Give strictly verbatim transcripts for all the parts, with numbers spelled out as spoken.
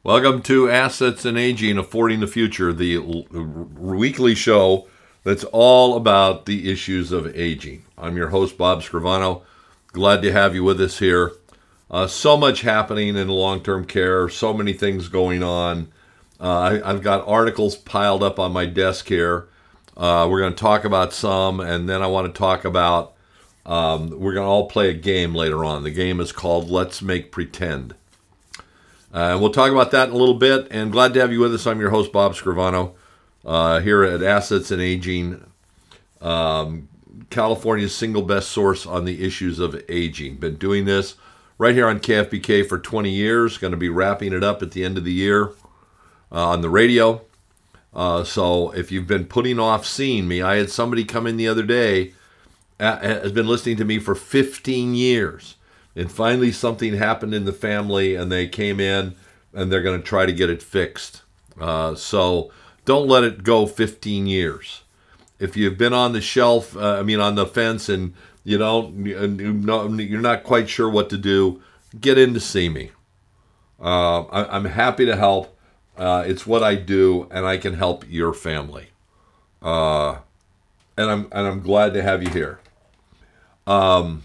Welcome to Assets and Aging, Affording the Future, the l- weekly show that's all about the issues of aging. I'm your host, Bob Scrivano. Glad to have you with us here. Uh, so much happening in long-term care, so many things going on. Uh, I, I've got articles piled up on my desk here. Uh, we're going to talk about some, and then I want to talk about, um, we're going to all play a game later on. The game is called Let's Make Pretend. Uh, and we'll talk about that in a little bit, and glad to have you with us. I'm your host, Bob Scrivano, uh, here at Assets and Aging, um, California's single best source on the issues of aging. Been doing this right here on K F B K for twenty years, going to be wrapping it up at the end of the year uh, on the radio. Uh, so if you've been putting off seeing me, I had somebody come in the other day, uh, has been listening to me for fifteen years. And finally something happened in the family and they came in and they're going to try to get it fixed. Uh, so don't let it go fifteen years. If you've been on the shelf, uh, I mean on the fence and you don't, you're not quite sure what to do, get in to see me. Uh, I, I'm happy to help. Uh, it's what I do and I can help your family. Uh, and I'm and I'm glad to have you here. Um,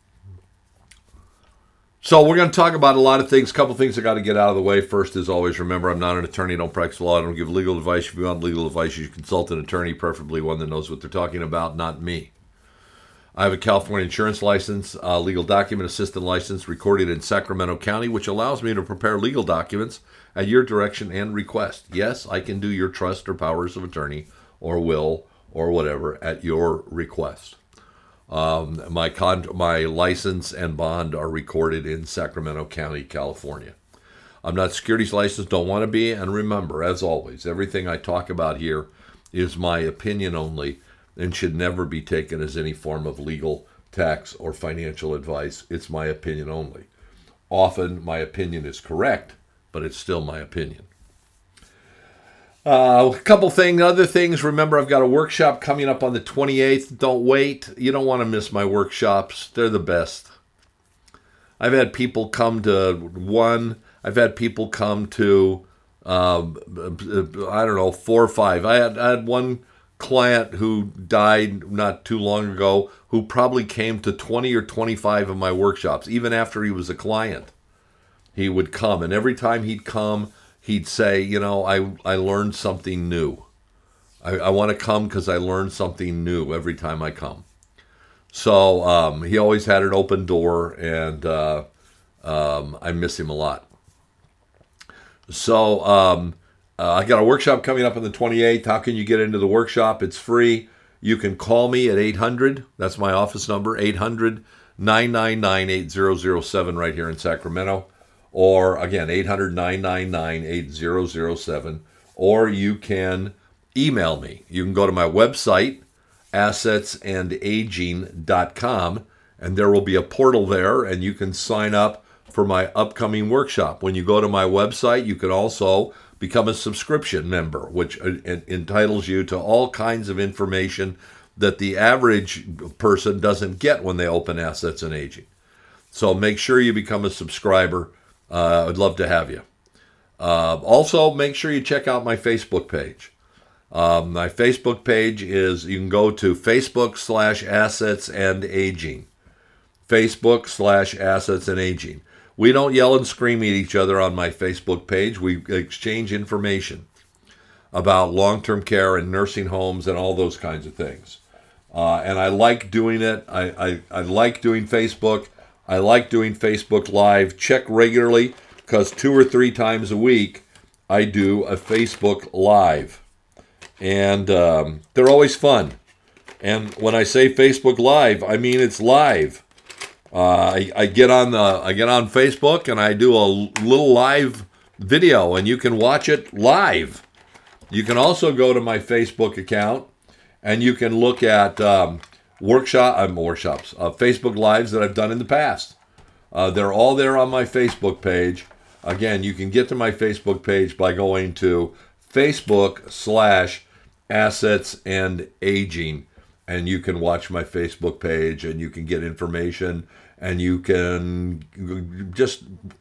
So we're going to talk about a lot of things. A couple things I got to get out of the way. First, as always, remember, I'm not an attorney. I don't practice law. I don't give legal advice. If you want legal advice, you should consult an attorney, preferably one that knows what they're talking about, not me. I have a California insurance license, uh, legal document assistant license, recorded in Sacramento County, which allows me to prepare legal documents at your direction and request. Yes, I can do your trust or powers of attorney or will or whatever at your request. Um, my con- my license and bond are recorded in Sacramento County, California. I'm not securities licensed, don't want to be, and remember, as always, everything I talk about here is my opinion only and should never be taken as any form of legal, tax, or financial advice. It's my opinion only. Often, my opinion is correct, but it's still my opinion. Uh, a couple things, other things. Remember, I've got a workshop coming up on the twenty-eighth. Don't wait. You don't want to miss my workshops. They're the best. I've had people come to one. I've had people come to, um, I don't know, four or five. I had, I had one client who died not too long ago who probably came to twenty or twenty-five of my workshops, even after he was a client. He would come, and every time he'd come, he'd say, you know, I, I learned something new. I, I want to come because I learned something new every time I come. So um, he always had an open door, and uh, um, I miss him a lot. So um, uh, I got a workshop coming up on the twenty-eighth. How can you get into the workshop? It's free. You can call me at eight hundred. That's my office number, eight hundred, nine nine nine, eight zero zero seven right here in Sacramento. Or, again, eight hundred, nine nine nine, eight zero zero seven. Or you can email me. You can go to my website, assets and aging dot com, and there will be a portal there, and you can sign up for my upcoming workshop. When you go to my website, you can also become a subscription member, which entitles you to all kinds of information that the average person doesn't get when they open Assets and Aging. So make sure you become a subscriber. Uh, I'd love to have you. Uh, also, make sure you check out my Facebook page. Um, my Facebook page is, you can go to Facebook slash Assets and Aging. Facebook slash Assets and Aging. We don't yell and scream at each other on my Facebook page. We exchange information about long-term care and nursing homes and all those kinds of things. Uh, and I like doing it. I, I, I like doing Facebook. I like doing Facebook Live. Check regularly because two or three times a week I do a Facebook Live. And um, they're always fun. And when I say Facebook Live, I mean it's live. Uh, I, I get on the I get on Facebook and I do a little live video, and you can watch it live. You can also go to my Facebook account and you can look at um, workshop um, workshops, uh, Facebook Lives that I've done in the past. Uh, they're all there on my Facebook page. Again, you can get to my Facebook page by going to Facebook slash Assets and Aging, and you can watch my Facebook page, and you can get information, and you can just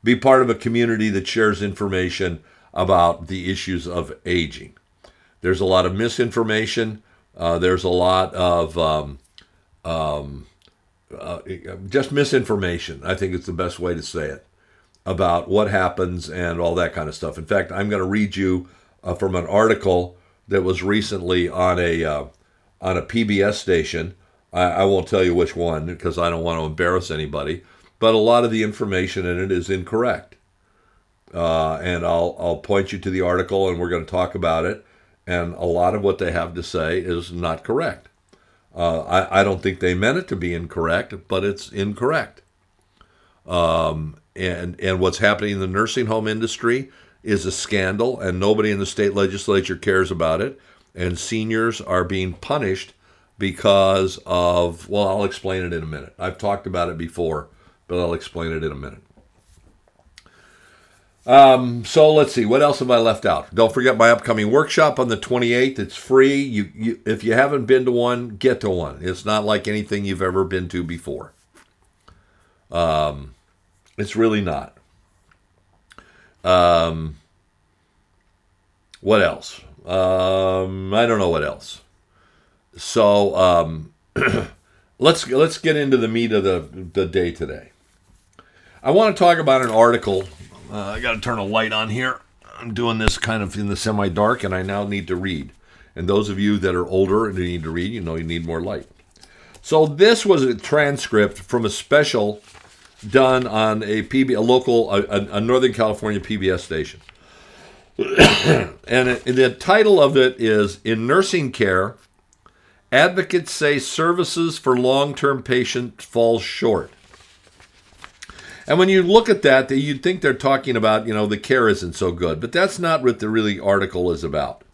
be part of a community that shares information about the issues of aging. There's a lot of misinformation. Uh, there's a lot of um, um, uh, just misinformation, I think is the best way to say it, about what happens and all that kind of stuff. In fact, I'm going to read you uh, from an article that was recently on a uh, on a P B S station. I, I won't tell you which one because I don't want to embarrass anybody, but a lot of the information in it is incorrect. Uh, and I'll I'll point you to the article, and we're going to talk about it. And a lot of what they have to say is not correct. Uh, I, I don't think they meant it to be incorrect, but it's incorrect. Um, and and what's happening in the nursing home industry is a scandal, and nobody in the state legislature cares about it. And seniors are being punished because of, well, I'll explain it in a minute. I've talked about it before, but I'll explain it in a minute. Um, so let's see, what else have I left out? Don't forget my upcoming workshop on the twenty-eighth. It's free. You, you, if you haven't been to one, get to one. It's not like anything you've ever been to before. Um, it's really not. Um, what else? Um, I don't know what else. So um, let's let's get into the meat of the the day today. I want to talk about an article. Uh, I got to turn a light on here. I'm doing this kind of in the semi-dark, and I now need to read. And those of you that are older and need to read, you know you need more light. So this was a transcript from a special done on a P B, a local, a, a Northern California P B S station. And it, the title of it is, "In Nursing Care, Advocates Say Services for Long-Term Patients Fall Short." And when you look at that, you'd think they're talking about, you know, the care isn't so good. But that's not what the really article is about.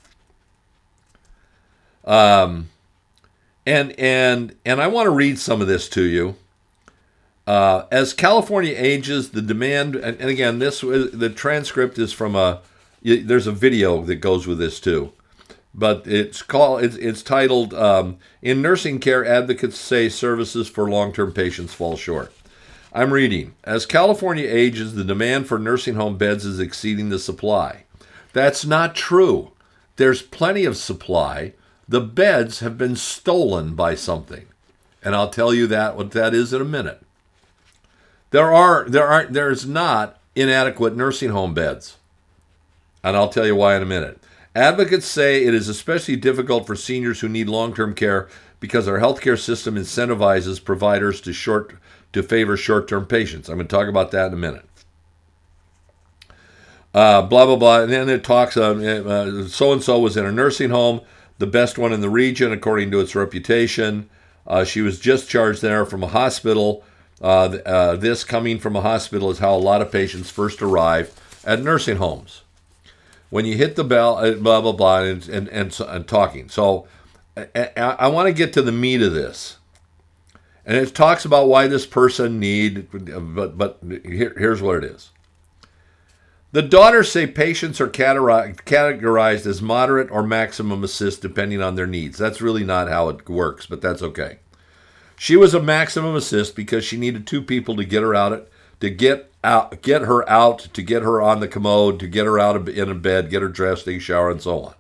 Um, and and and I want to read some of this to you. Uh, as California ages, the demand, and, and again, this the transcript is from a, there's a video that goes with this too. But it's called, it's, it's titled, um, "In Nursing Care, Advocates Say Services for Long-Term Patients Fall Short." I'm reading, "As California ages, the demand for nursing home beds is exceeding the supply." That's not true. There's plenty of supply. The beds have been stolen by something. And I'll tell you that what that is in a minute. There are there are there's not inadequate nursing home beds. And I'll tell you why in a minute. Advocates say it is especially difficult for seniors who need long-term care because our healthcare system incentivizes providers to short to favor short-term patients. I'm going to talk about that in a minute. Uh, blah, blah, blah. And then it talks, uh, uh, so-and-so was in a nursing home, the best one in the region, according to its reputation. Uh, she was discharged there from a hospital. Uh, uh, this coming from a hospital is how a lot of patients first arrive at nursing homes. When you hit the bell, uh, blah, blah, blah, and, and, and, and talking. So I, I, I want to get to the meat of this. And it talks about why this person need, but but here, here's what it is. The daughters say patients are categorized as moderate or maximum assist depending on their needs. That's really not how it works, but that's okay. She was a maximum assist because she needed two people to get her out, to get out, get her out, to get her on the commode, to get her out of in a bed, get her dressed, take a shower, and so on.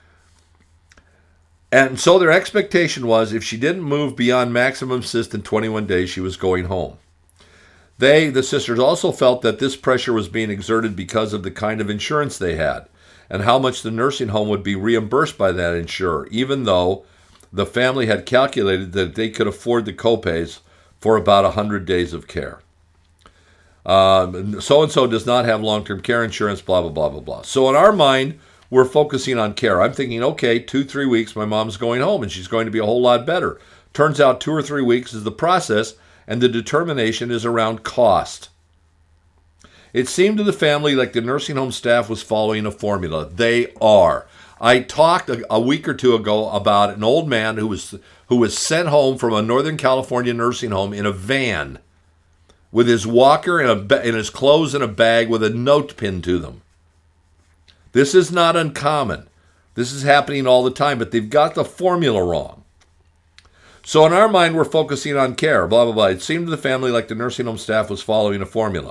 And so their expectation was if she didn't move beyond maximum assist in twenty-one days, she was going home. They, the sisters, also felt that this pressure was being exerted because of the kind of insurance they had and how much the nursing home would be reimbursed by that insurer, even though the family had calculated that they could afford the copays for about one hundred days of care. Um, so-and-so does not have long-term care insurance, blah, blah, blah, blah, blah. So in our mind, we're focusing on care. I'm thinking, okay, two, three weeks, my mom's going home, and she's going to be a whole lot better. Turns out two or three weeks is the process, and the determination is around cost. It seemed to the family like the nursing home staff was following a formula. They are. I talked a, a week or two ago about an old man who was who was sent home from a Northern California nursing home in a van with his walker and, a, and his clothes in a bag with a note pinned to them. This is not uncommon. This is happening all the time, but they've got the formula wrong. So in our mind, we're focusing on care, blah, blah, blah. It seemed to the family like the nursing home staff was following a formula.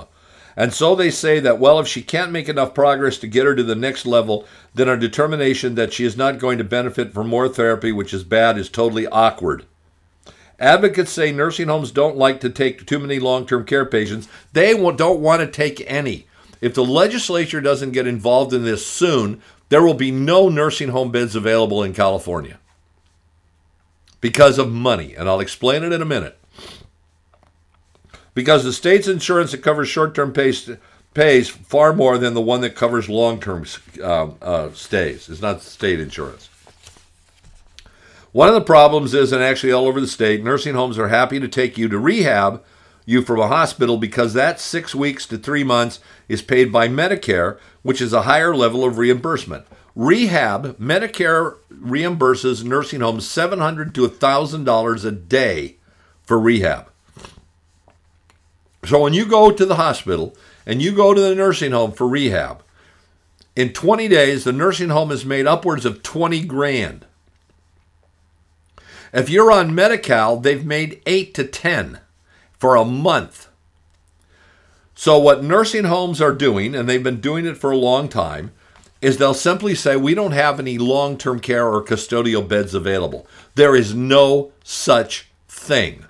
And so they say that, well, if she can't make enough progress to get her to the next level, then our determination that she is not going to benefit from more therapy, which is bad, is totally awkward. Advocates say nursing homes don't like to take too many long-term care patients. They don't want to take any. If the legislature doesn't get involved in this soon, there will be no nursing home beds available in California because of money, and I'll explain it in a minute. Because the state's insurance that covers short-term pays, pays far more than the one that covers long-term uh, uh, stays. It's not state insurance. One of the problems is, and actually all over the state, nursing homes are happy to take you to rehab you from a hospital because that six weeks to three months is paid by Medicare, which is a higher level of reimbursement. Rehab, Medicare reimburses nursing homes seven hundred dollars to one thousand dollars a day for rehab. So when you go to the hospital and you go to the nursing home for rehab, in twenty days, the nursing home has made upwards of twenty grand. If you're on Medi-Cal, they've made eight to ten for a month. So what nursing homes are doing, and they've been doing it for a long time, is they'll simply say, we don't have any long-term care or custodial beds available. There is no such thing.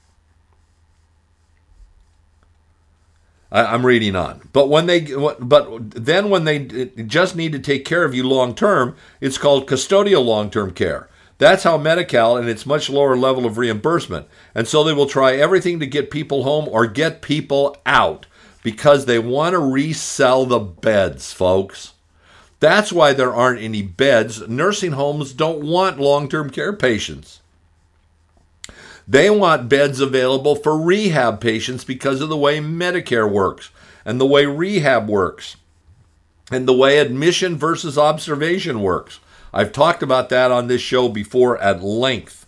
I'm reading on. But when they, but then when they just need to take care of you long-term, it's called custodial long-term care. That's how Medi-Cal, and its much lower level of reimbursement. And so they will try everything to get people home or get people out because they want to resell the beds, folks. That's why there aren't any beds. Nursing homes don't want long-term care patients. They want beds available for rehab patients because of the way Medicare works and the way rehab works and the way admission versus observation works. I've talked about that on this show before at length.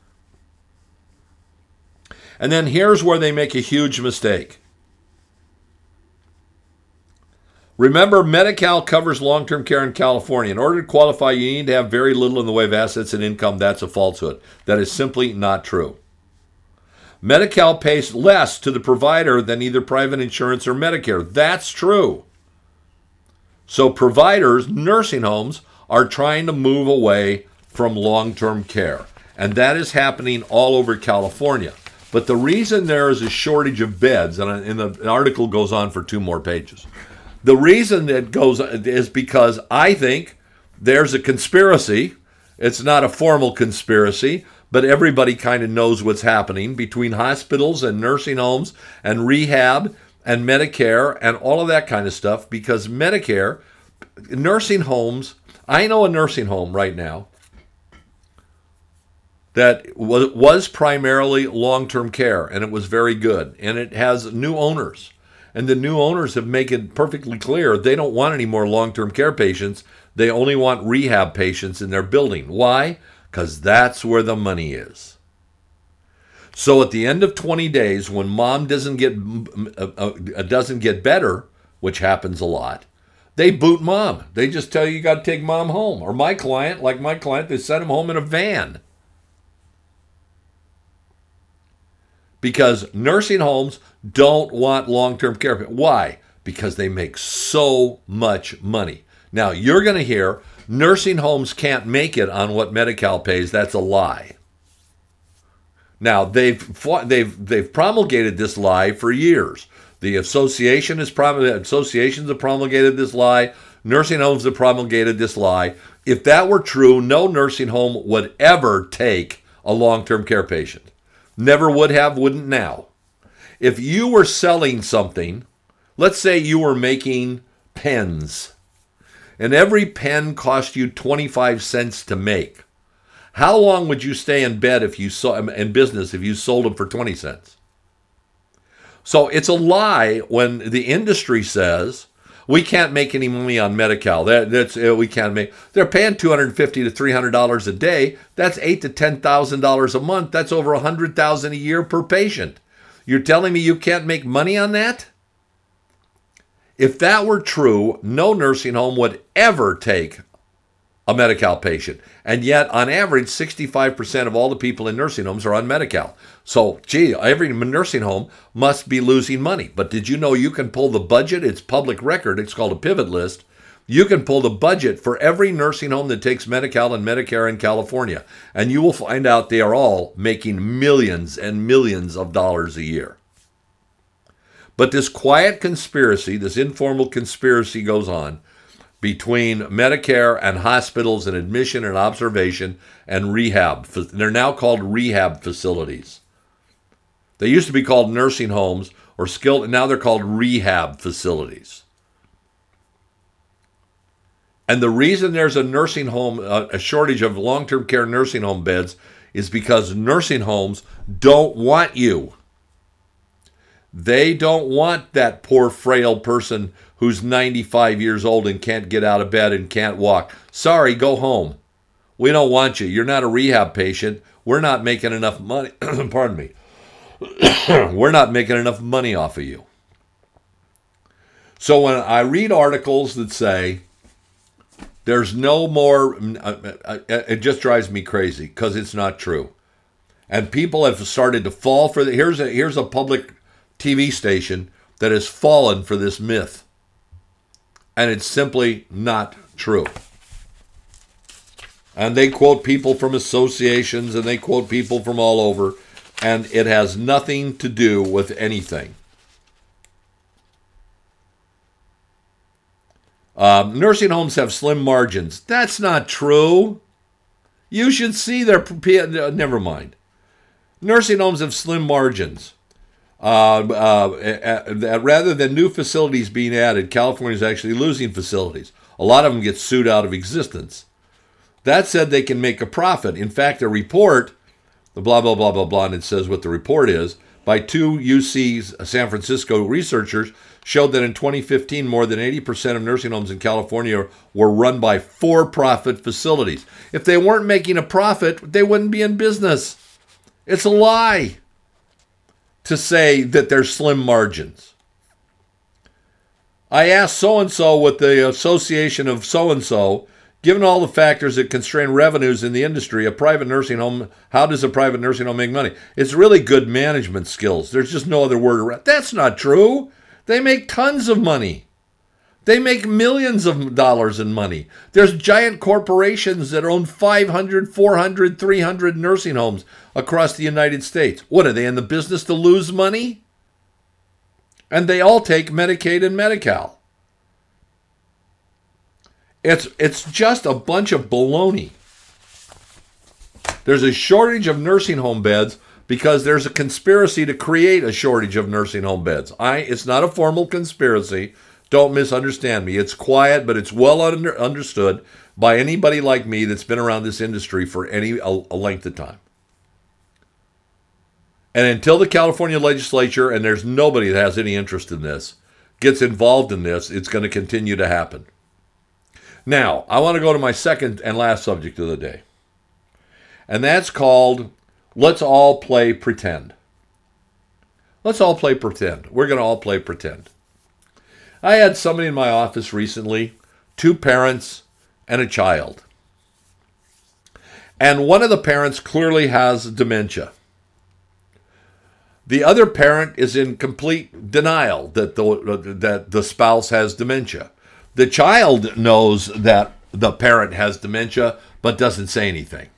And then here's where they make a huge mistake. Remember, Medi-Cal covers long-term care in California. In order to qualify, you need to have very little in the way of assets and income. That's a falsehood. That is simply not true. Medi-Cal pays less to the provider than either private insurance or Medicare. That's true. So providers, nursing homes, are trying to move away from long-term care. And that is happening all over California. But the reason there is a shortage of beds, and in the article goes on for two more pages, the reason it goes is because I think there's a conspiracy. It's not a formal conspiracy, but everybody kind of knows what's happening between hospitals and nursing homes and rehab and Medicare and all of that kind of stuff, because Medicare, nursing homes, I know a nursing home right now that was primarily long-term care, and it was very good, and it has new owners. And the new owners have made it perfectly clear they don't want any more long-term care patients. They only want rehab patients in their building. Why? Because that's where the money is. So at the end of twenty days, when mom doesn't get uh, uh, doesn't get better, which happens a lot, they boot mom. They just tell you you got to take mom home. Or my client, like my client, they sent him home in a van. Because nursing homes don't want long-term care. Why? Because they make so much money. Now, you're going to hear nursing homes can't make it on what Medi-Cal pays. That's a lie. Now, they've fought, they've they've promulgated this lie for years. The association is promulgated, associations have promulgated this lie. Nursing homes have promulgated this lie. If that were true, no nursing home would ever take a long-term care patient. Never would have, wouldn't now. If you were selling something, let's say you were making pens, and every pen cost you twenty-five cents to make. How long would you stay in bed if you saw in business if you sold them for twenty cents? So it's a lie when the industry says we can't make any money on Medi-Cal. That, that's uh, we can't make. They're paying two hundred fifty to three hundred dollars a day. That's eight to ten thousand dollars a month. That's over a hundred thousand a year per patient. You're telling me you can't make money on that? If that were true, no nursing home would ever take a Medi-Cal patient. And yet, on average, sixty-five percent of all the people in nursing homes are on Medi-Cal. So, gee, every nursing home must be losing money. But did you know you can pull the budget? It's public record. It's called a pivot list. You can pull the budget for every nursing home that takes Medi-Cal and Medicare in California. And you will find out they are all making millions and millions of dollars a year. But this quiet conspiracy, this informal conspiracy goes on between Medicare and hospitals and admission and observation and rehab. They're now called rehab facilities. They used to be called nursing homes or skilled, and now they're called rehab facilities. And the reason there's a nursing home, a shortage of long-term care nursing home beds is because nursing homes don't want you. They don't want that poor, frail person who's ninety-five years old and can't get out of bed and can't walk. Sorry, go home. We don't want you. You're not a rehab patient. We're not making enough money. Pardon me. We're not making enough money off of you. So when I read articles that say there's no more, it just drives me crazy because it's not true. And people have started to fall for the, here's a, here's a public T V station that has fallen for this myth. And it's simply not true. And they quote people from associations and they quote people from all over, and it has nothing to do with anything. Um, nursing homes have slim margins. That's not true. You should see their, never mind. Nursing homes have slim margins. Uh, uh, uh, rather than new facilities being added, California is actually losing facilities. A lot of them get sued out of existence. That said, they can make a profit. In fact, a report, the blah, blah, blah, blah, blah, and it says what the report is, by two U C San Francisco researchers showed that in twenty fifteen, more than eighty percent of nursing homes in California were run by for-profit facilities. If they weren't making a profit, they wouldn't be in business. It's a lie to say that there's slim margins. I asked so-and-so with the association of so-and-so, given all the factors that constrain revenues in the industry, a private nursing home, how does a private nursing home make money? It's really good management skills. There's just no other word around. That's not true. They make tons of money. They make millions of dollars in money. There's giant corporations that own five hundred, four hundred, three hundred nursing homes across the United States. What, are they in the business to lose money? And they all take Medicaid and Medi-Cal. It's, it's just a bunch of baloney. There's a shortage of nursing home beds because there's a conspiracy to create a shortage of nursing home beds. I, it's not a formal conspiracy. Don't misunderstand me. It's quiet, but it's well under, understood by anybody like me that's been around this industry for any a, a length of time. And until the California legislature, and there's nobody that has any interest in this, gets involved in this, it's going to continue to happen. Now, I want to go to my second and last subject of the day. And that's called, let's all play pretend. Let's all play pretend. We're going to all play pretend. I had somebody in my office recently, two parents and a child. And one of the parents clearly has dementia. The other parent is in complete denial that the, that the spouse has dementia. The child knows that the parent has dementia, but doesn't say anything.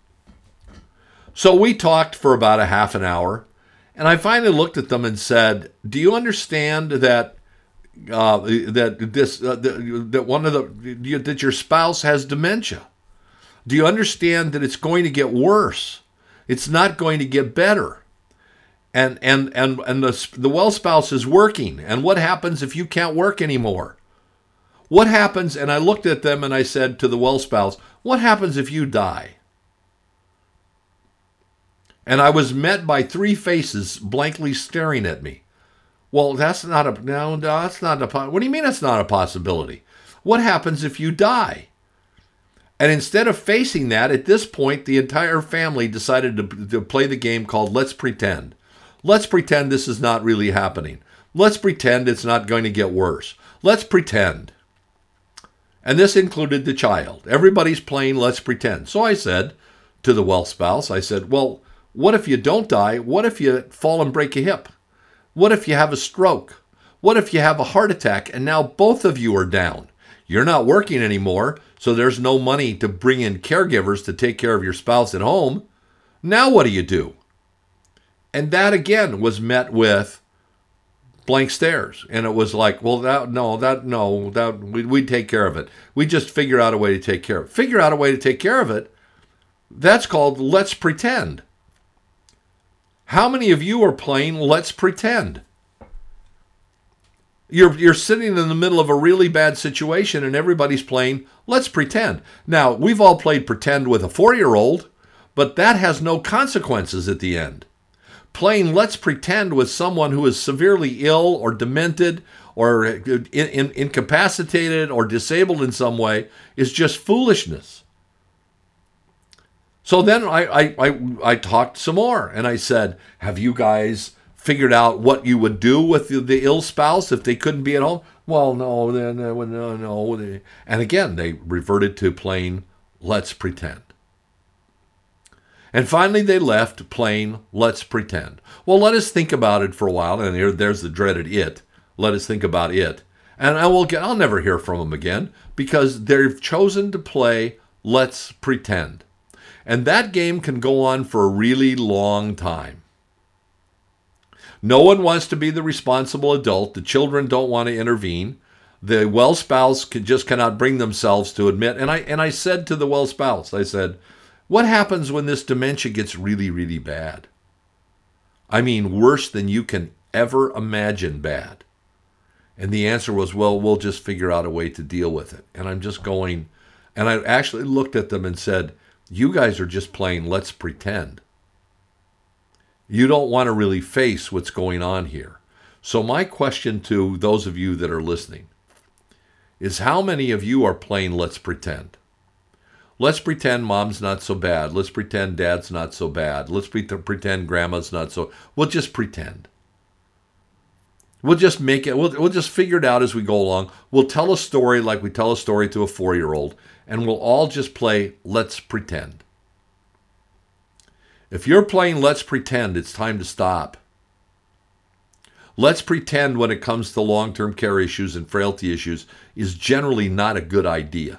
So we talked for about a half an hour, and I finally looked at them and said, do you understand that uh, that this uh, that one of the that your spouse has dementia? Do you understand that it's going to get worse? It's not going to get better. And and and and the the well spouse is working. And what happens if you can't work anymore? What happens? And I looked at them and I said to the well spouse, what happens if you die? And I was met by three faces blankly staring at me. Well, that's not a no, no that's not a what do you mean it's not a possibility? What happens if you die? And instead of facing that, at this point, the entire family decided to, to play the game called Let's Pretend. Let's pretend this is not really happening. Let's pretend it's not going to get worse. Let's pretend. And this included the child. Everybody's playing let's pretend. So I said to the well spouse, I said, well, what if you don't die? What if you fall and break a hip? What if you have a stroke? What if you have a heart attack and now both of you are down? You're not working anymore, so there's no money to bring in caregivers to take care of your spouse at home. Now what do you do? And that again was met with blank stares. And it was like, well, that, no, that, no, that, we, we'd take care of it. We just figure out a way to take care of it. Figure out a way to take care of it. That's called let's pretend. How many of you are playing let's pretend? You're, you're sitting in the middle of a really bad situation and everybody's playing let's pretend. Now, we've all played pretend with a four-year-old, but that has no consequences at the end. Playing let's pretend with someone who is severely ill or demented or in, in, incapacitated or disabled in some way is just foolishness. So then I, I, I, I talked some more and I said, have you guys figured out what you would do with the, the ill spouse if they couldn't be at home? Well, no, no, no, no. And again, they reverted to playing let's pretend. And finally, they left playing let's pretend. Well, let us think about it for a while. And here, there's the dreaded it. Let us think about it. And I will get, I'll never hear from them again because they've chosen to play let's pretend. And that game can go on for a really long time. No one wants to be the responsible adult. The children don't want to intervene. The well spouse can, just cannot bring themselves to admit. And I and I said to the well spouse, I said, what happens when this dementia gets really, really bad? I mean, worse than you can ever imagine bad. And the answer was, well, we'll just figure out a way to deal with it. And I'm just going, and I actually looked at them and said, you guys are just playing let's pretend. You don't want to really face what's going on here. So my question to those of you that are listening is how many of you are playing let's pretend? Let's pretend mom's not so bad. Let's pretend dad's not so bad. Let's pre- pretend grandma's not so... We'll just pretend. We'll just make it... We'll, we'll just figure it out as we go along. We'll tell a story like we tell a story to a four-year-old, and we'll all just play let's pretend. If you're playing let's pretend, it's time to stop. Let's pretend when it comes to long-term care issues and frailty issues is generally not a good idea.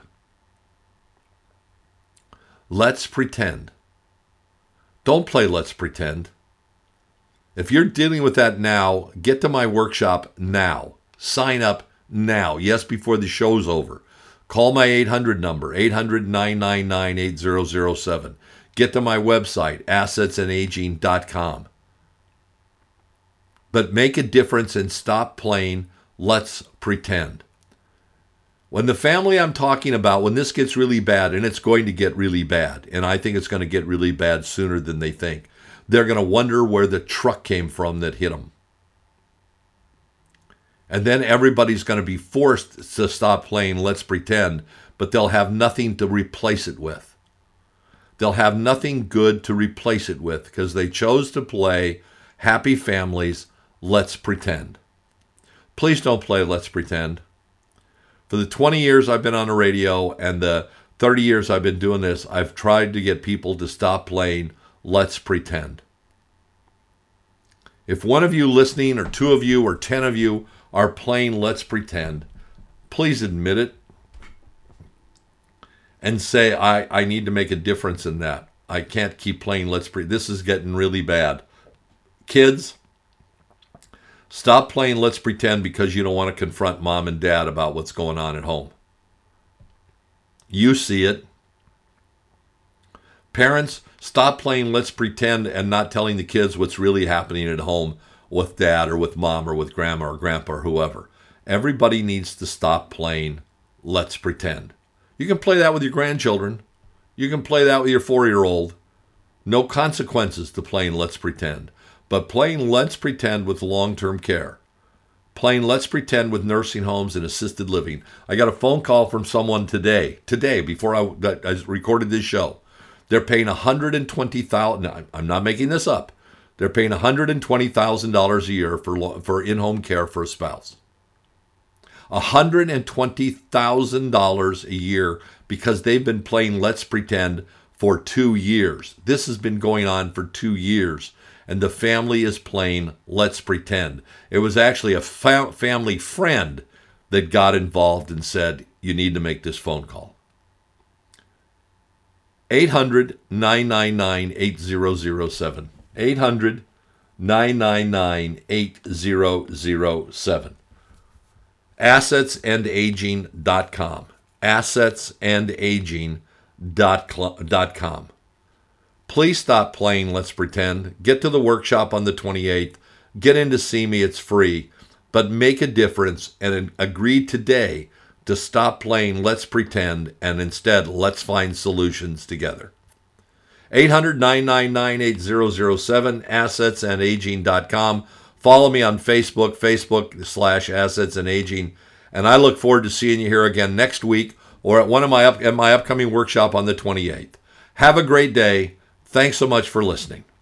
Let's pretend. Don't play let's pretend. If you're dealing with that now, get to my workshop now. Sign up now. Yes, before the show's over. Call my eight hundred number, eight hundred, nine nine nine, eight zero zero seven. Get to my website, assets and aging dot com. But make a difference and stop playing let's pretend. When the family I'm talking about, when this gets really bad, and it's going to get really bad, and I think it's going to get really bad sooner than they think, they're going to wonder where the truck came from that hit them. And then everybody's going to be forced to stop playing let's pretend, but they'll have nothing to replace it with. They'll have nothing good to replace it with because they chose to play happy families let's pretend. Please don't play let's pretend. For the twenty years I've been on the radio and the thirty years I've been doing this, I've tried to get people to stop playing let's pretend. If one of you listening or two of you or ten of you are playing let's pretend, please admit it and say, I, I need to make a difference in that. I can't keep playing let's pretend. This is getting really bad. Kids, stop playing let's pretend because you don't want to confront mom and dad about what's going on at home. You see it. Parents, stop playing let's pretend and not telling the kids what's really happening at home with dad or with mom or with grandma or grandpa or whoever. Everybody needs to stop playing let's pretend. You can play that with your grandchildren. You can play that with your four-year-old. No consequences to playing let's pretend. But playing let's pretend with long-term care. Playing let's pretend with nursing homes and assisted living. I got a phone call from someone today, today, before I, I recorded this show. They're paying one hundred twenty thousand dollars. I'm not making this up. They're paying one hundred twenty thousand dollars a year for, for in-home care for a spouse. one hundred twenty thousand dollars a year because they've been playing Let's Pretend for two years. This has been going on for two years, and the family is playing Let's Pretend. It was actually a fa- family friend that got involved and said, you need to make this phone call. eight hundred, nine nine nine, eight zero zero seven. eight hundred, nine nine nine, eight zero zero seven. assets and aging dot com. assets and aging dot com. Please stop playing Let's Pretend. Get to the workshop on the twenty-eighth. Get in to see me. It's free. But make a difference and agree today to stop playing Let's Pretend and instead let's find solutions together. eight hundred, nine nine nine, eight zero zero seven, assets and aging dot com. Follow me on Facebook, Facebook slash Assets and Aging. And I look forward to seeing you here again next week or at one of my up, at my upcoming workshop on the twenty-eighth. Have a great day. Thanks so much for listening.